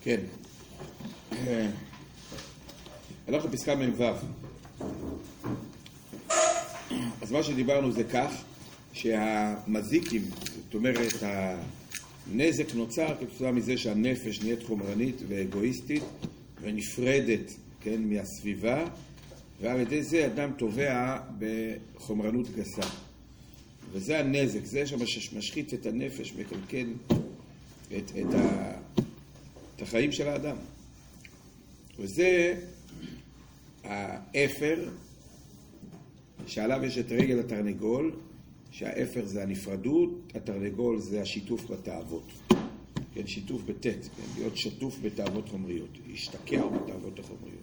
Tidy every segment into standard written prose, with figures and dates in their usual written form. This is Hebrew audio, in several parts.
כן. הלכנו לפסקה מ"ו. אז מה שדיברנו זה כך, שהמזיקים, זאת אומרת, הנזק נוצר כתוצאה מזה שהנפש נהיית חומרנית ואגואיסטית ונפרדת, כן, מהסביבה, ועל ידי זה אדם תובע בחומרנות גסה. וזה הנזק, זה שמשחית את הנפש, מקלקל את החיים של האדם. וזה האפר, שעליו יש את רגל התרנגול, שהאפר זה הנפרדות, התרנגול זה השיתוף בתאוות. כן, שיתוף בתת, כן, להיות שטוף בתאוות חומריות, להשתקע בתאוות החומריות.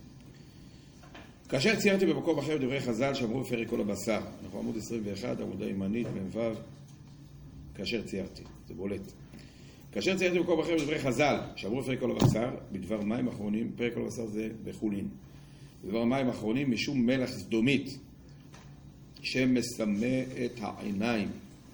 כאשר ציירתי במקום אחר דברי חז"ל שאמרו בפרק כל הבשר, אנחנו עמוד 21, עמוד הימנית, מ"ו, כאשר ציירתי, זה בולט. כאשר ציירתי במקום אחר דברי חז"ל שאמרו בפרק כל הבשר, בדבר מים אחרונים, פרק כל הבשר זה בחולין. בדבר מים אחרונים משום מלח סדומית, שמסמא את העיניים.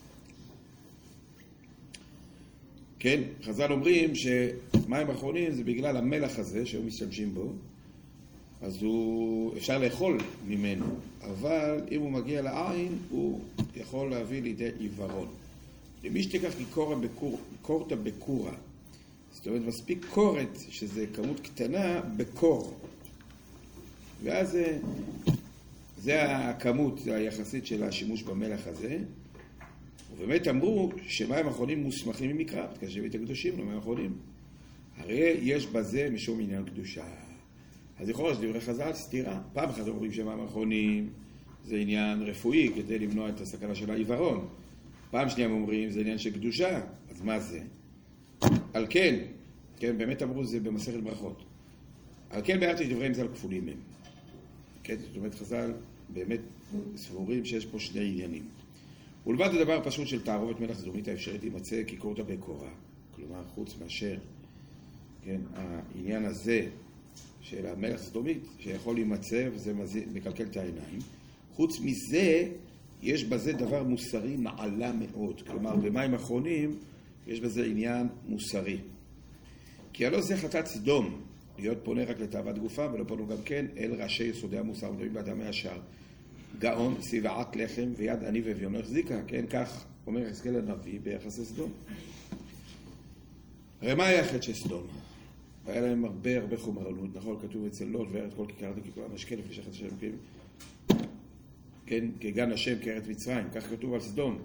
כן, חז"ל אומרים שמים אחרונים זה בגלל המלח הזה שהיו משתמשים בו, אז אפשר לאכול ממנו, אבל אם הוא מגיע לעין, הוא יכול להביא לידי עיוורון. למי שתיקח קורתא בקורה, זאת אומרת, מספיק קורת, שזה כמות קטנה, בקור. ואז זה הכמות היחסית של השימוש במלח הזה. ובאמת אמרו שמים אחרונים מוסמכים ממקרא, כאשר את הקדושים למים אחרונים. הרי יש בזה משום עניין קדושה. אז יכול להיות שדברי חז"ל סתירה. פעם אחת אומרים שמים אחרונים זה עניין רפואי כדי למנוע את הסכנה של העיוורון. פעם שנייה אומרים זה עניין של קדושה. אז מה זה? על כן, כן, באמת אמרו זה במסכת ברכות. על כן ביארתי דבריהם ז"ל כפולים הם. כן, זאת אומרת חז"ל באמת סבורים שיש פה שני עניינים. ולבד הדבר הפשוט של תערובת מלח סדומית האפשרית יימצא כקורתא בקורה. כלומר, חוץ מאשר, כן, העניין הזה של המלח סדומית שיכול להימצא וזה מקלקל את העיניים. חוץ מזה, יש בזה דבר מוסרי מעלה מאוד. כלומר, במים אחרונים יש בזה עניין מוסרי. כי הלא זה חטאת סדום, להיות פונה רק לתאוות גופה, ולא פונו גם כן אל ראשי יסודי המוסר, מדברים באדם הישר. גאון, שבעת לחם ויד עני ואביון החזיקה, כן, כך אומר יחזקאל הנביא ביחס לסדום. הרי מה היה החטא של סדום? היה להם הרבה חומרנות, נכון, כתוב אצל לוט וארץ כל כיכרתי ככולם משקה לפי שחט השם, כן, כגן השם כארץ מצרים, כך כתוב על סדום.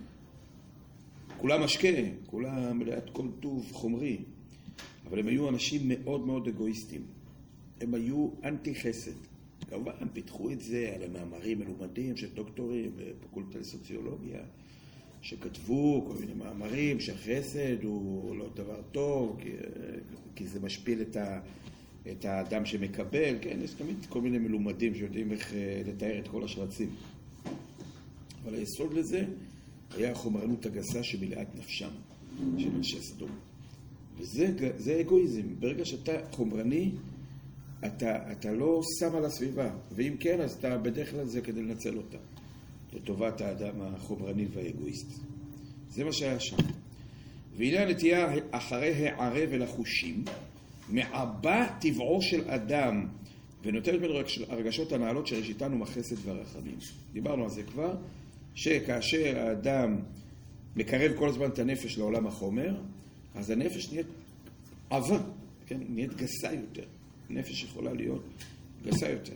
כולם משקה, כולם מלאת כל טוב חומרי, אבל הם היו אנשים מאוד מאוד אגואיסטים. הם היו אנטי חסד. כמובן, פיתחו את זה על המאמרים מלומדים של דוקטורים בפקולטה לסוציולוגיה, שכתבו כל מיני מאמרים שחסד הוא לא דבר טוב, כי זה משפיל את האדם שמקבל. כן, יש תמיד כל מיני מלומדים שיודעים איך לתאר את כל השרצים. אבל היסוד לזה היה החומרנות הגסה שמילאת נפשם של אנשי סדום. וזה אגואיזם. ברגע שאתה חומרני, אתה לא שם על הסביבה, ואם כן, אז אתה בדרך כלל זה כדי לנצל אותה, לטובת האדם החומרני והאגואיסט. זה מה שהיה שם. והנה הנטייה אחרי הערב אל החושים, מעבה טבעו של אדם, ונותנת ממנו הרגשות הנעלות שראשיתן הוא מחסד והרחמים. דיברנו על זה כבר, שכאשר האדם מקרב כל הזמן את הנפש לעולם החומר, אז הנפש נהיית עבה, כן? נהיית גסה יותר. נפש יכולה להיות גסה יותר.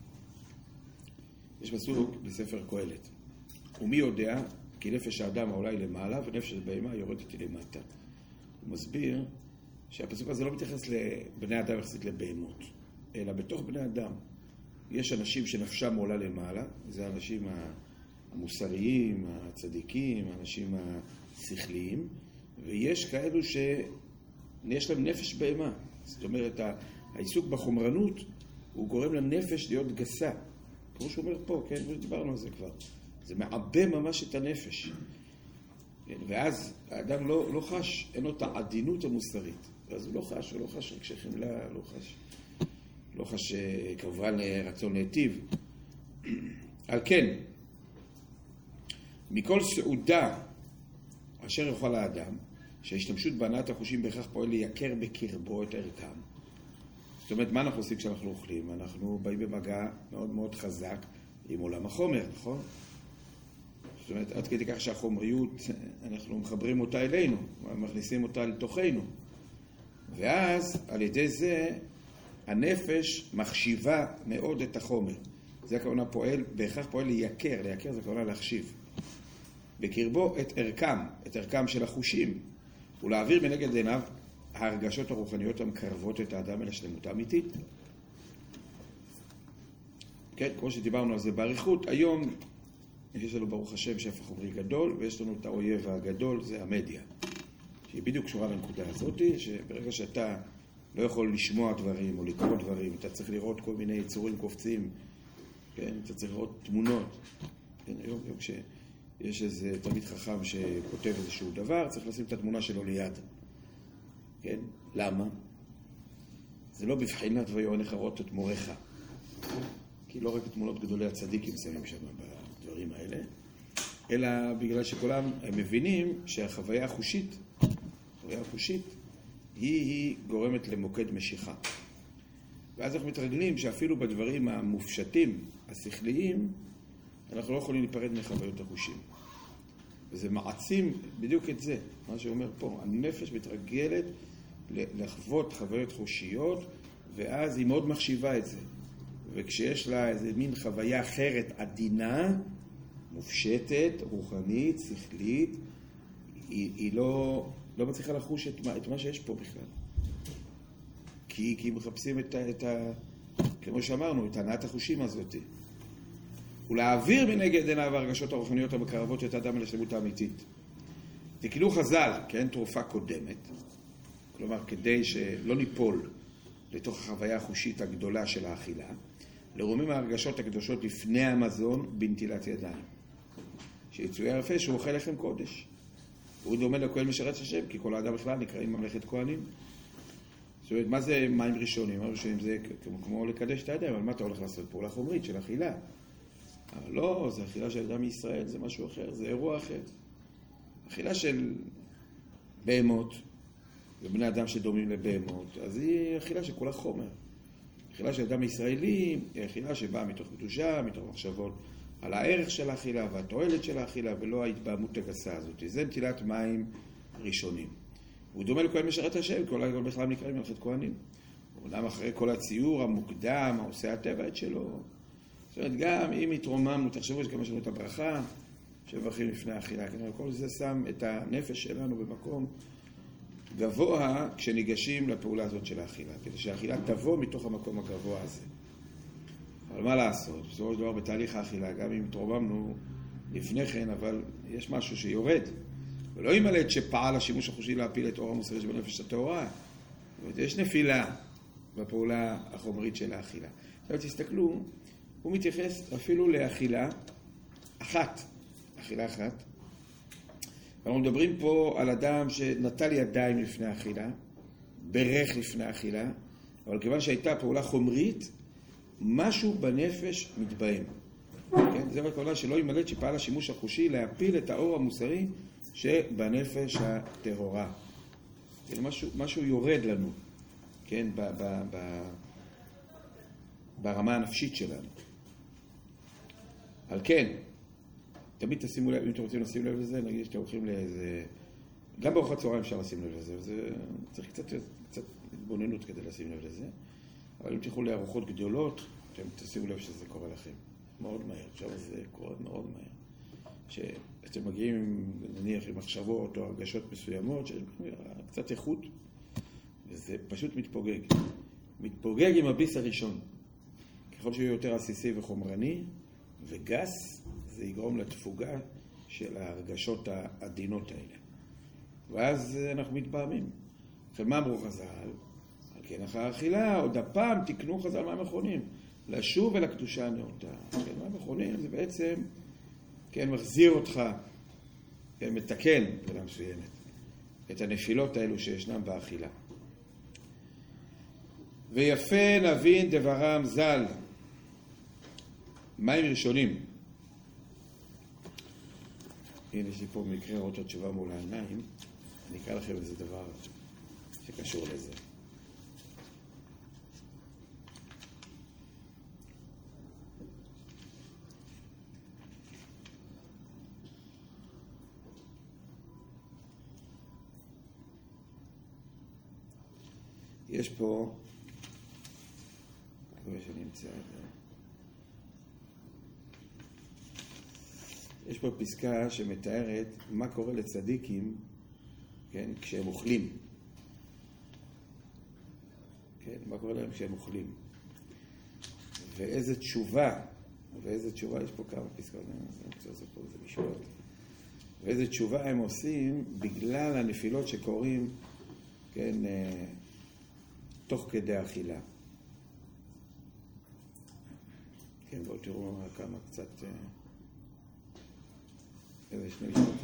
יש פסוק בספר קהלת. ומי יודע כי נפש האדם העולה למעלה ונפש הבהמה יורדת למטה. הוא מסביר שהפסוק הזה לא מתייחס לבני אדם יחסית לבהמות, אלא בתוך בני אדם. יש אנשים שנפשם עולה למעלה, זה האנשים המוסריים, הצדיקים, האנשים השכליים, ויש כאלו שיש להם נפש בהמה. זאת אומרת, העיסוק בחומרנות הוא גורם לנפש להיות גסה. כמו שהוא אומר פה, כן, דיברנו על זה כבר. זה מעבה ממש את הנפש. כן, ואז האדם לא חש, אין לו את העדינות המוסרית. אז הוא לא חש רגשי חמלה, לא חש כמובן רצון להיטיב. על כן, מכל סעודה אשר יאכל האדם, שההשתמשות בהנעת החושים בהכרח פועל לייקר בקרבו את ערכם. זאת אומרת, מה אנחנו עושים כשאנחנו אוכלים? אנחנו באים במגע מאוד מאוד חזק עם עולם החומר, נכון? זאת אומרת, עד כדי כך שהחומריות, אנחנו מחברים אותה אלינו, מכניסים אותה לתוכנו. ואז, על ידי זה, הנפש מחשיבה מאוד את החומר. זה הכוונה פועל, בהכרח פועל לייקר, לייקר זה הכוונה להחשיב. בקרבו את ערכם של החושים, ולהעביר מנגד עיניו ההרגשות הרוחניות המקרבות את האדם אל השלמות האמיתית. כן, כמו שדיברנו על זה באריכות, היום יש לנו ברוך השם שפע חומרי גדול, ויש לנו את האויב הגדול, זה המדיה. שהיא בדיוק קשורה לנקודה הזאת, שברגע שאתה לא יכול לשמוע דברים או לקרוא דברים, אתה צריך לראות כל מיני יצורים קופצים, כן? אתה צריך לראות תמונות. כן, היום כשיש איזה תלמיד חכם שכותב איזשהו דבר, צריך לשים את התמונה שלו ליד. כן? למה? זה לא בבחינת ויוענך לראות את מורך. כי לא רק תמונות גדולי הצדיקים שמים שם בדברים האלה, אלא בגלל שכולם הם מבינים שהחוויה החושית, היא גורמת למוקד משיכה. ואז אנחנו מתרגלים שאפילו בדברים המופשטים, השכליים, אנחנו לא יכולים להיפרד מחוויות החושים. וזה מעצים בדיוק את זה, מה שאומר פה. הנפש מתרגלת לחוות חוויות חושיות, ואז היא מאוד מחשיבה את זה. וכשיש לה איזה מין חוויה אחרת, עדינה, מופשטת, רוחנית, שכלית, היא לא מצליחה לחוש את מה שיש פה בכלל. כי מחפשים כמו שאמרנו, את הנעת החושים הזאת. ולהעביר מנגד עיניו ההרגשות הרוחניות המקרבות את האדם אל השלמות האמיתית. תקנו חז"ל, כן, תרופה קודמת. כלומר, כדי שלא ניפול לתוך החוויה החושית הגדולה של האכילה, לרומם ההרגשות הקדושות לפני המזון בנטילת ידיים. שיצויר יפה שהוא אוכל לחם קודש. הוא דומה לכהן משרת השם, כי כל האדם בכלל נקראים ממלכת כהנים. זאת אומרת, מה זה מים ראשונים? אמרנו שזה כמו לקדש את הידיים, אבל מה אתה הולך לעשות? פעולה חומרית של אכילה. אבל לא, זה אכילה של אדם מישראל, זה משהו אחר, זה אירוע אחר. אכילה של בהמות, ובני אדם שדומים לבהמות, אז היא אכילה שכולה חומר. אכילה של אדם ישראלי היא אכילה שבאה מתוך קדושה, מתוך מחשבות על הערך של האכילה והתועלת של האכילה, ולא ההתבהמות הגסה הזאת. זה נטילת מים ראשונים. הוא דומה לכהן משרת השם, כל בכלל נקראים מלאכת כהנים. אומנם אחרי כל הציור המוקדם, העושה הטבע את שלו. זאת אומרת, גם אם התרוממנו, תחשבו שכמה שלנו את הברכה, שמברכים לפני האכילה. כל זה שם את הנפש שלנו במקום גבוה כשניגשים לפעולה הזאת של האכילה, כדי שהאכילה תבוא מתוך המקום הגבוה הזה. אבל מה לעשות? בסופו של דבר בתהליך האכילה, גם אם התרוממנו לפני כן, אבל יש משהו שיורד. ולא ימלט שפעל השימוש החושי להפיל את אור המוסרי שבנפש הטהורה. זאת אומרת, יש נפילה בפעולה החומרית של האכילה. עכשיו תסתכלו, הוא מתייחס אפילו לאכילה אחת. אכילה אחת. אנחנו מדברים פה על אדם שנטל ידיים לפני האכילה, ברך לפני האכילה, אבל כיוון שהייתה פעולה חומרית, משהו בנפש מתבהם. כן? זה הכוונה שלא ימלט שפעל השימוש החושי להפיל את האור המוסרי שבנפש הטהורה. כן? משהו יורד לנו, כן? ברמה הנפשית שלנו. על כן, תמיד תשימו לב, אם אתם רוצים לשים לב לזה, נגיד שאתם הולכים לאיזה... גם בארוחת צהריים אפשר לשים לב לזה, וזה צריך קצת התבוננות כדי לשים לב לזה. אבל אם תלכו לארוחות גדולות, אתם תשימו לב שזה קורה לכם מאוד מהר. עכשיו זה קורה מאוד מהר. שאתם מגיעים, נניח, עם מחשבות או הרגשות מסוימות, שיש קצת איכות, וזה פשוט מתפוגג. מתפוגג עם הביס הראשון. ככל שהוא יותר עסיסי וחומרני וגס, זה יגרום לתפוגה של ההרגשות העדינות האלה. ואז אנחנו מתבהמים. אחרי מה אמרו חז"ל? על כן אחר האכילה, עוד הפעם תקנו חז"ל מים אחרונים. לשוב אל הקדושה הנאותה. כן, מים אחרונים זה בעצם, כן, מחזיר אותך, כן, מתקן, בלה מסוימת, את הנפילות האלו שישנם באכילה. ויפה נבין דברם ז"ל. מים ראשונים. הנה יש לי פה מקרה רואות התשובה מול העיניים. אני אקרא לכם איזה דבר שקשור לזה. יש פה, יש פה פסקה שמתארת מה קורה לצדיקים, כן, כשהם אוכלים. כן, מה קורה להם כשהם אוכלים. ואיזה תשובה, יש פה כמה פסקאות, אני רוצה לעשות פה איזה משפט. ואיזה תשובה הם עושים בגלל הנפילות שקורים, כן, תוך כדי אכילה. כן, בואו תראו כמה קצת, איזה שני משפטים.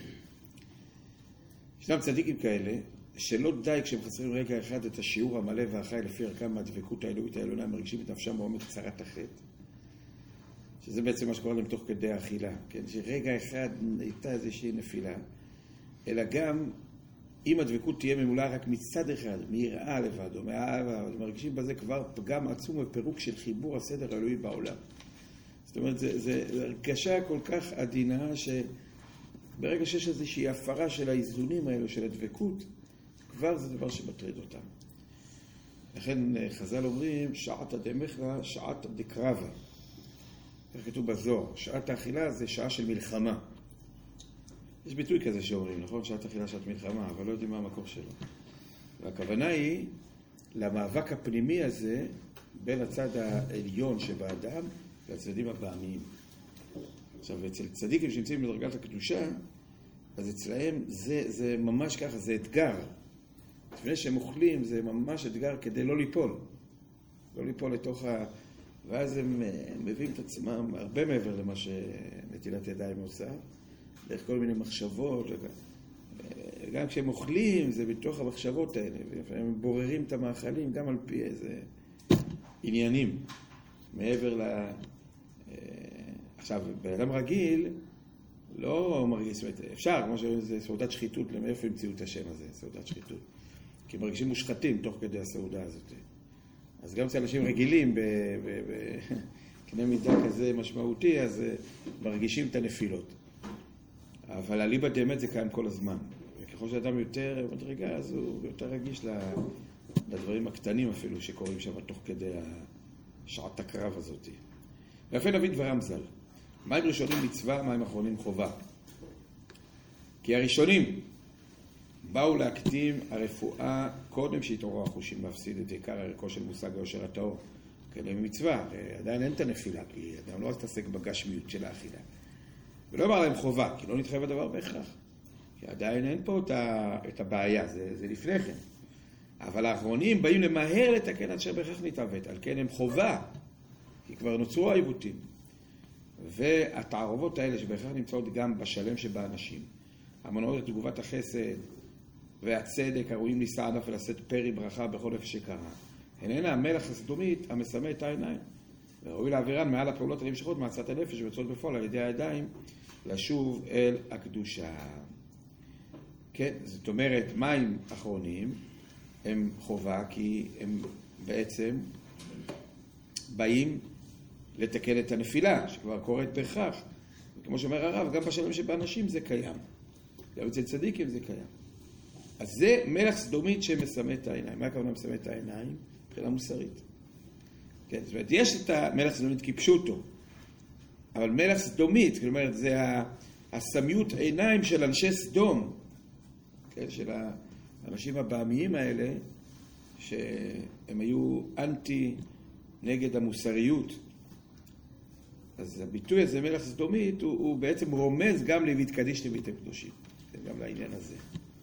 ישנם צדיקים כאלה, שלא די כשהם חסרים רגע אחד את השיעור המלא והחי לפי ערכם מהדבקות האלוהית העליונה, הם מרגישים את נפשם בעומק צרת החטא. שזה בעצם מה שקורה להם תוך כדי האכילה. כן? שרגע אחד הייתה איזושהי נפילה, אלא גם אם הדבקות תהיה ממולאה רק מצד אחד, מיראה לבד או מהאהבה, אז מרגישים בזה כבר פגם עצום ופירוק של חיבור הסדר האלוהי בעולם. זאת אומרת, זה הרגשה כל כך עדינה שברגע שיש איזושהי הפרה של האיזונים האלו, של הדבקות, כבר זה דבר שמטריד אותם. לכן חז"ל אומרים, שעת הדמחלה, שעת דקרבה. כך כתוב בזוהר, שעת האכילה זה שעה של מלחמה. יש ביטוי כזה שאומרים, נכון? שעת אכילה, שעת מלחמה, אבל לא יודעים מה המקור שלו. והכוונה היא למאבק הפנימי הזה בין הצד העליון שבאדם לצדדים הבעמיים. עכשיו, אצל צדיקים שנמצאים בדרגת הקדושה, אז אצלהם זה ממש ככה, זה אתגר. לפני שהם אוכלים, זה ממש אתגר כדי לא ליפול. לא ליפול לתוך ואז הם מביאים את עצמם הרבה מעבר למה שנטילת ידיים עושה. דרך כל מיני מחשבות, גם כשהם אוכלים זה בתוך המחשבות האלה, הם בוררים את המאכלים גם על פי איזה עניינים, מעבר עכשיו, באדם רגיל לא מרגיש, אפשר, כמו שזה סעודת שחיתות, מאיפה המציאו את השם הזה, סעודת שחיתות? כי מרגישים מושחתים תוך כדי הסעודה הזאת. אז גם אצל אנשים רגילים, בקנה מידה כזה משמעותי, אז מרגישים את הנפילות. אבל הליבא דאמת זה קיים כל הזמן. וככל שאדם יותר מדרגה, אז הוא יותר רגיש לדברים הקטנים אפילו שקורים שם תוך כדי שעת הקרב הזאת. ויפה נביא דברם ז"ל. מים ראשונים מצווה, מים אחרונים חובה. כי הראשונים באו להקדים הרפואה קודם שהתעוררו החושים להפסיד את עיקר ערכו של מושג היושר הטהור. כאלה מצווה, עדיין אין את הנפילה, כי אדם לא תעסק בגשמיות של האכילה. ולא אמר להם חובה, כי לא נתחייב הדבר בהכרח. כי עדיין אין פה את הבעיה, זה לפני כן. אבל האחרונים באים למהר לתקן עד שבהכרח נתעוות, על כן הם חובה, כי כבר נוצרו העיוותים. והתערובות האלה שבהכרח נמצאות גם בשלם שבאנשים, המונעות את תגובת החסד והצדק הראויים לישא ענף ולשאת פרי ברכה בכל איפה שקרה, איננה המלח הסדומית המסמא את העיניים. וראוי להעבירן מעל הפעולות הנמשכות מעצת הנפש שיוצאות בפועל על ידי הידיים לשוב אל הקדושה. כן, זאת אומרת, מים אחרונים הם חובה כי הם בעצם באים לתקן את הנפילה שכבר קורית בהכרח. וכמו שאומר הרב, גם בשלם שבאנשים זה קיים. גם אצל צדיקים זה קיים. אז זה מלח סדומית שמסמא את העיניים. מה הכוונה מסמא את העיניים? מבחינה מוסרית. כן, זאת אומרת, יש את המלח סדומית כפשוטו, אבל מלח סדומית, כלומר, זה הסמיות עיניים של אנשי סדום, כן, של האנשים הבעמיים האלה, שהם היו אנטי נגד המוסריות. אז הביטוי הזה, מלח סדומית, הוא בעצם רומז גם להתקדיש לביתם קדושים, כן, גם לעניין הזה.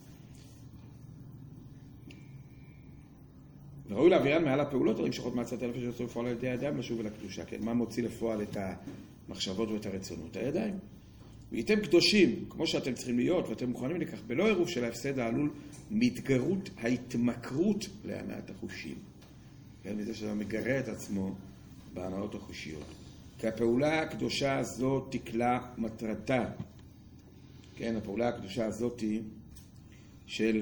וראוי להעבירן מעל הפעולות הנמשכות מעצת הנפש שיוצאו לפועל על ידי הידיים לשוב אל הקדושה. כן, מה מוציא לפועל את המחשבות ואת הרצונות? הידיים. והייתם קדושים, כמו שאתם צריכים להיות, ואתם מוכנים לכך, בלא עירוב של ההפסד העלול מתגרות ההתמכרות להנאת החושים. כן, מזה שאתה מגרה את עצמו בהנאות החושיות. כי הפעולה הקדושה הזאת תקלה מטרתה. כן, הפעולה הקדושה הזאת של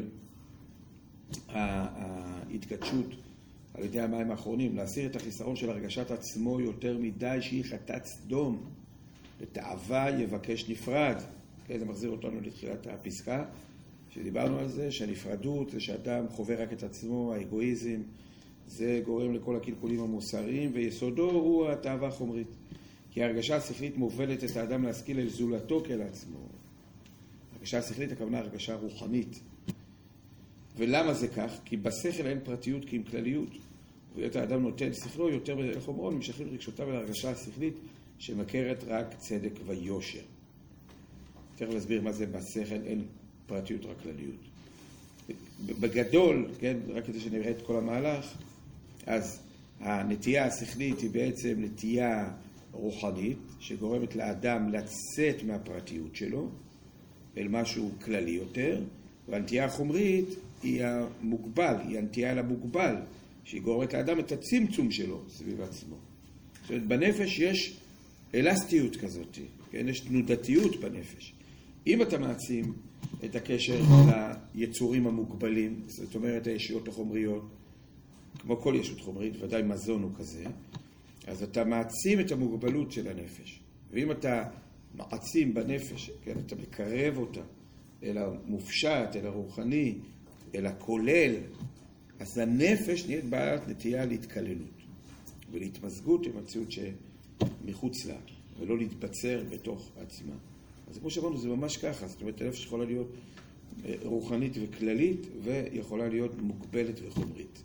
ההתגדשות על ידי המים האחרונים, להסיר את החיסרון של הרגשת עצמו יותר מדי שהיא חטאת סדום, לתאווה יבקש נפרד. כן, זה מחזיר אותנו לתחילת הפסקה, שדיברנו על זה, שהנפרדות זה שאדם חווה רק את עצמו, האגואיזם, זה גורם לכל הקלקולים המוסריים, ויסודו הוא התאווה החומרית. כי ההרגשה השכלית מובלת את האדם להשכיל אל זולתו כאל עצמו. הרגשה השכלית, הכוונה הרגשה רוחנית. ולמה זה כך? כי בשכל אין פרטיות כי עם כלליות. ואת האדם נותן שכלו יותר בדרך חומרון, נמשכים רגשותיו להרגשה השכלית שמכרת רק צדק ויושר. תכף להסביר מה זה בשכל, אין פרטיות רק כלליות. בגדול, כן, רק כדי שנראה את כל המהלך, אז הנטייה השכלית היא בעצם נטייה רוחנית, שגורמת לאדם לצאת מהפרטיות שלו, אל משהו כללי יותר, והנטייה החומרית היא המוגבל, היא הנטייה אל המוגבל, שהיא גורמת לאדם את הצמצום שלו סביב עצמו. זאת אומרת, בנפש יש אלסטיות כזאת, כן? יש תנודתיות בנפש. אם אתה מעצים את הקשר ליצורים המוגבלים, זאת אומרת הישויות החומריות, כמו כל ישות חומרית, ודאי מזון הוא כזה, אז אתה מעצים את המוגבלות של הנפש. ואם אתה מעצים בנפש, כן, אתה מקרב אותה אל המופשט, אל הרוחני, אל הכולל, אז הנפש נהיית בעלת נטייה להתקללות ולהתמזגות עם המציאות שמחוץ לה, ולא להתבצר בתוך עצמה. אז כמו שאמרנו, זה ממש ככה. זאת אומרת, הנפש יכולה להיות רוחנית וכללית, ויכולה להיות מוגבלת וחומרית.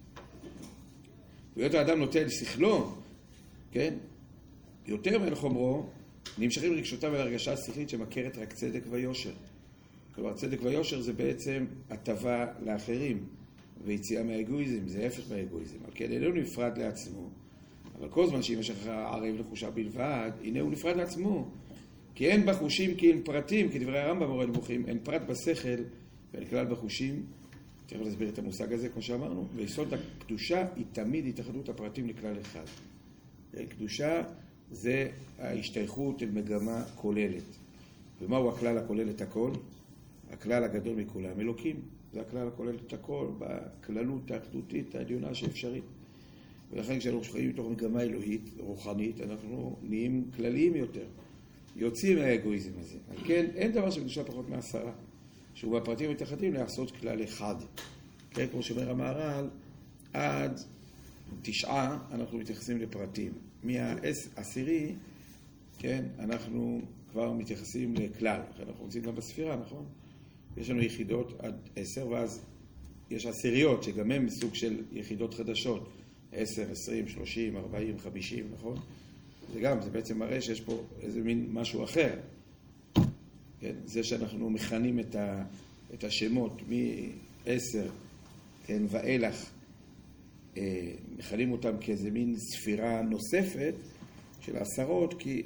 ויות האדם נוטה שכלו, כן? יותר מן חומרו, נמשכים רגשותיו על הרגשה השכלית שמכרת רק צדק ויושר. כלומר, צדק ויושר זה בעצם הטבה לאחרים, ויציאה מהאגואיזם, זה הפך מהאגואיזם. על כן, איננו נפרד לעצמו, אבל כל זמן שאם יש לך ערב לחושה בלבד, הנה הוא נפרד לעצמו. כי אין בחושים כי אין פרטים, כדברי הרמב"ם מורה נבוכים, אין פרט בשכל ואין כלל בחושים. תכף להסביר את המושג הזה, כמו שאמרנו. ויסוד הקדושה היא תמיד התאחדות הפרטים לכלל אחד. קדושה זה ההשתייכות אל מגמה כוללת. ומהו הכלל הכולל את הכל? הכלל הגדול מכולם, אלוקים. זה הכלל הכולל את הכל בכללות האחדותית העליונה שאפשרית. ולכן כשאנחנו חיים מתוך מגמה אלוהית, רוחנית, אנחנו נהיים כלליים יותר. יוצאים מהאגואיזם הזה. על כן, אין דבר שבקדושה פחות מ10. שהוא בפרטים מתאחדים לעשות כלל אחד. כן, כמו שאומר המהר"ל, עד 9 אנחנו מתייחסים לפרטים. מה10, כן, אנחנו כבר מתייחסים לכלל. אנחנו רוצים גם בספירה, נכון? יש לנו יחידות עד 10, ואז יש עשיריות, שגם הם מסוג של יחידות חדשות. 10, 20, 30, 40, 50, נכון? זה בעצם מראה שיש פה איזה מין משהו אחר. כן? זה שאנחנו מכנים את השמות מ10, כן, ואילך, מכנים אותם כאיזה מין ספירה נוספת של עשרות, כי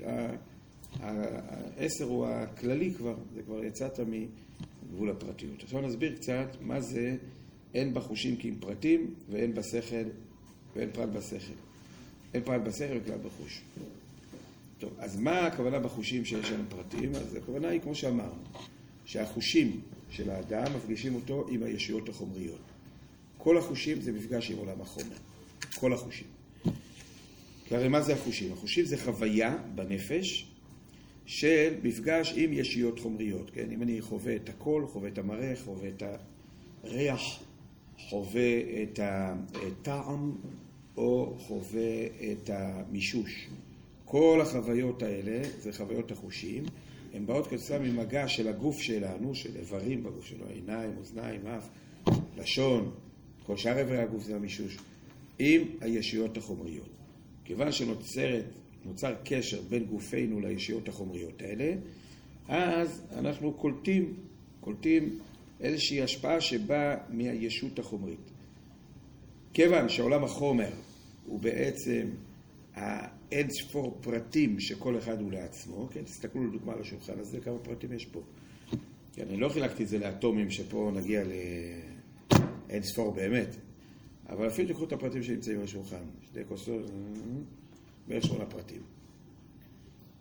10 הוא הכללי כבר, זה כבר יצאת מגבול הפרטיות. עכשיו נסביר קצת מה זה אין בחושים כי עם פרטים ואין בשכל ואין פרט בשכל. אין פרט בשכל וכלל בחוש. טוב, אז מה הכוונה בחושים שיש לנו פרטים? אז הכוונה היא, כמו שאמרנו, שהחושים של האדם מפגישים אותו עם הישויות החומריות. כל החושים זה מפגש עם עולם החומר. כל החושים. כי הרי מה זה החושים? החושים זה חוויה בנפש של מפגש עם ישויות חומריות. כן? אם אני חווה את הקול, חווה את המראה, חווה את הריח, חווה את הטעם, או חווה את המישוש. כל החוויות האלה, זה חוויות החושים, הן באות כתוצאה ממגע של הגוף שלנו, של איברים בגוף שלנו, עיניים, אוזניים, אף, לשון, כל שאר איברי הגוף זה המישוש, עם הישויות החומריות. כיוון שנוצר קשר בין גופנו לישויות החומריות האלה, אז אנחנו קולטים איזושהי השפעה שבאה מהישות החומרית. כיוון שעולם החומר הוא בעצם אין ספור פרטים שכל אחד הוא לעצמו, כן? תסתכלו לדוגמה על השולחן הזה, כמה פרטים יש פה. כן, אני לא חילקתי את זה לאטומים שפה נגיע לאין ספור באמת, אבל אפילו תקחו את הפרטים שנמצאים על השולחן, 2 כוסות, בערך 8 פרטים.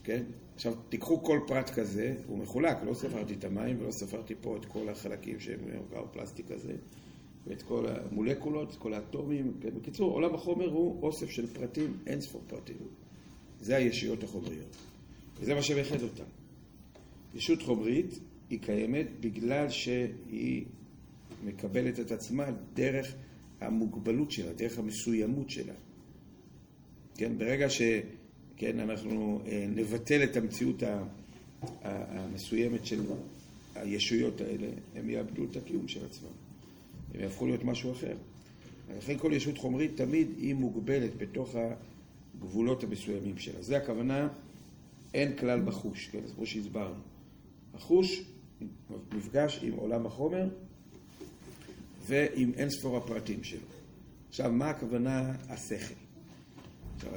כן? עכשיו, תיקחו כל פרט כזה, הוא מחולק, לא ספרתי את המים ולא ספרתי פה את כל החלקים שהם פלסטיק הזה, ואת כל המולקולות, את כל האטומים. כן? בקיצור, עולם החומר הוא אוסף של פרטים, אין ספור פרטים. זה הישויות החומריות. וזה מה שמייחד אותם. ישות חומרית היא קיימת בגלל שהיא מקבלת את עצמה דרך המוגבלות שלה, דרך המסוימות שלה. כן? ברגע כן, אנחנו נבטל את המציאות המסוימת של הישויות האלה, הם יאבדו את הקיום של עצמם. הם יהפכו להיות משהו אחר. לכן כל ישות חומרית תמיד היא מוגבלת בתוך הגבולות המסוימים שלה. זה הכוונה, אין כלל בחוש, כן? אז כמו שהסברנו. החוש נפגש עם עולם החומר ועם אין ספור הפרטים שלו. עכשיו, מה הכוונה השכל? עכשיו,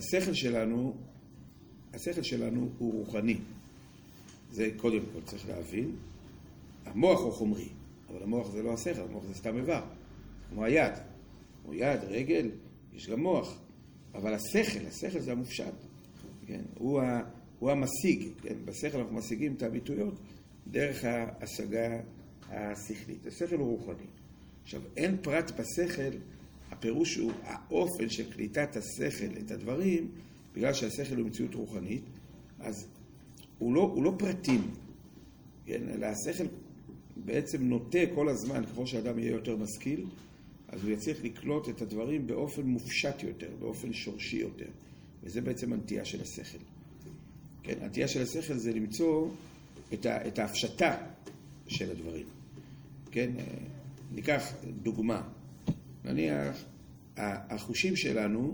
השכל שלנו הוא רוחני. זה קודם כל צריך להבין. המוח הוא חומרי, אבל המוח זה לא השכל, המוח זה סתם איבר. כמו היד. כמו יד, רגל, יש גם מוח. אבל השכל זה המופשט. כן? הוא המשיג. כן? בשכל אנחנו משיגים את הביטויות דרך ההשגה השכלית. השכל הוא רוחני. עכשיו, אין פרט בשכל, הפירוש הוא האופן של קליטת השכל את הדברים, בגלל שהשכל הוא מציאות רוחנית, אז הוא לא פרטים, כן? אלא השכל בעצם נוטה כל הזמן, ככל שאדם יהיה יותר משכיל, אז הוא יצליח לקלוט את הדברים באופן מופשט יותר, באופן שורשי יותר, וזה בעצם הנטייה של השכל. כן? הנטייה של השכל זה למצוא את ההפשטה של הדברים. כן? ניקח דוגמה. נניח, החושים שלנו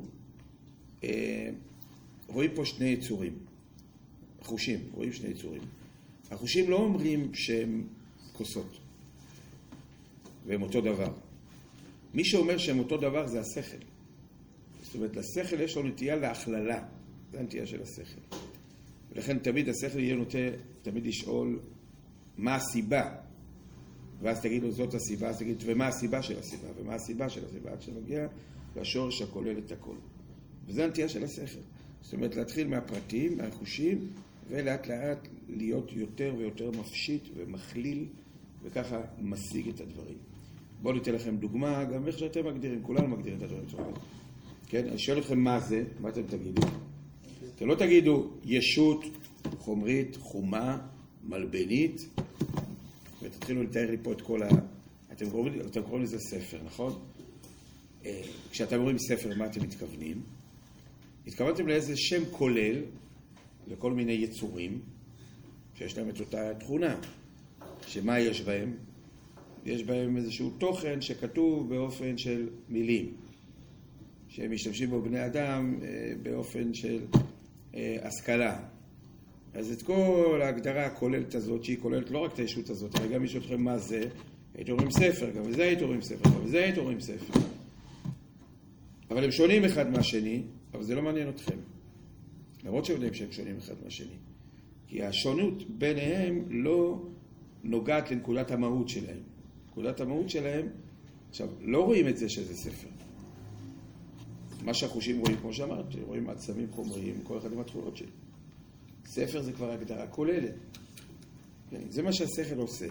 רואים פה שני יצורים. החושים, רואים שני יצורים. החושים לא אומרים שהם כוסות, והם אותו דבר. מי שאומר שהם אותו דבר זה השכל. זאת אומרת, לשכל יש לו נטייה להכללה. זה הנטייה של השכל. ולכן תמיד השכל יהיה נוטה תמיד לשאול מה הסיבה. ואז תגיד לו, זאת הסיבה, אז תגיד, ומה הסיבה של הסיבה, ומה הסיבה של הסיבה, עד שמגיע לשורש הכולל את הכל. וזה הנטייה של השכל. זאת אומרת, להתחיל מהפרטים, מהחושים, ולאט לאט להיות יותר ויותר מפשיט ומכליל, וככה משיג את הדברים. בואו ניתן לכם דוגמה, גם איך שאתם מגדירים, כולנו מגדירים את הדברים. כן? אני שואל אתכם מה זה, מה אתם תגידו? אתם לא תגידו ישות חומרית, חומה, מלבנית, ותתחילו לתאר לי פה את כל אתם קוראים לזה ספר, נכון? כשאתם אומרים ספר, מה אתם מתכוונים? התכוונתם לאיזה שם כולל, לכל מיני יצורים, שיש להם את אותה תכונה. שמה יש בהם? יש בהם איזשהו תוכן שכתוב באופן של מילים, שהם משתמשים בו בני אדם באופן של השכלה. אז את כל ההגדרה הכוללת הזאת, שהיא כוללת לא רק את הישות הזאת, אבל גם יש אתכם מה זה, הייתם אומרים ספר, גם בזה הייתם אומרים ספר, גם בזה הייתם אומרים ספר. אבל הם שונים אחד מהשני, אבל זה לא מעניין אתכם. למרות שיודעים שהם שונים אחד מהשני. כי השונות ביניהם לא נוגעת לנקודת המהות שלהם. נקודת המהות שלהם, עכשיו, לא רואים את זה שזה ספר. מה שהחושים רואים, כמו שאמרתי, רואים עצמים חומריים, כל אחד עם התכונות שלו. ספר זה כבר הגדרה כוללת. זה מה שהשכל עושה.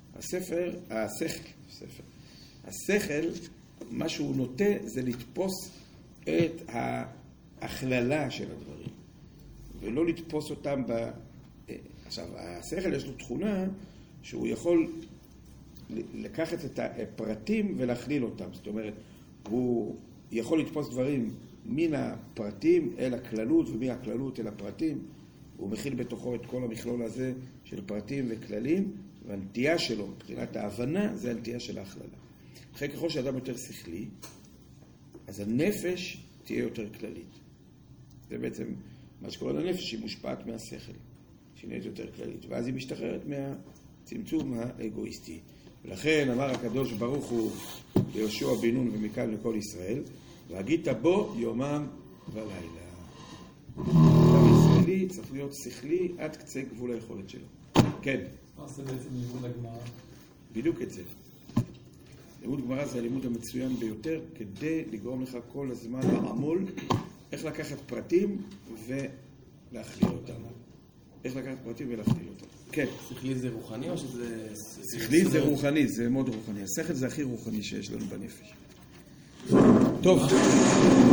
השכל, מה שהוא נוטה זה לתפוס את ההכללה של הדברים, ולא לתפוס אותם עכשיו, השכל יש לו תכונה שהוא יכול לקחת את הפרטים ולהכליל אותם. זאת אומרת, הוא יכול לתפוס דברים מן הפרטים אל הכללות, ומהכללות אל הפרטים. הוא מכיל בתוכו את כל המכלול הזה של פרטים וכללים, והנטייה שלו, מבחינת ההבנה, זה הנטייה של ההכללה. אחרי ככל שאדם יותר שכלי, אז הנפש תהיה יותר כללית. זה בעצם מה שקורה לנפש, היא מושפעת מהשכל, שהיא נהיית יותר כללית, ואז היא משתחררת מהצמצום האגואיסטי. ולכן אמר הקדוש ברוך הוא ליהושע בן נון ומכאן לכל ישראל, והגית בו יומם ולילה. הישראלי צריך להיות שכלי עד קצה גבול היכולת שלו. כן. מה עושה בעצם לימוד הגמרא? בדיוק את זה. לימוד גמרא זה הלימוד המצוין ביותר, כדי לגרום לך כל הזמן לעמול איך לקחת פרטים ולהכליל אותם. איך לקחת פרטים ולהכליל אותם. כן. שכלי זה רוחני או שזה... שכלי זה רוחני, זה מאוד רוחני. השכל זה הכי רוחני שיש לנו בנפש. טוב.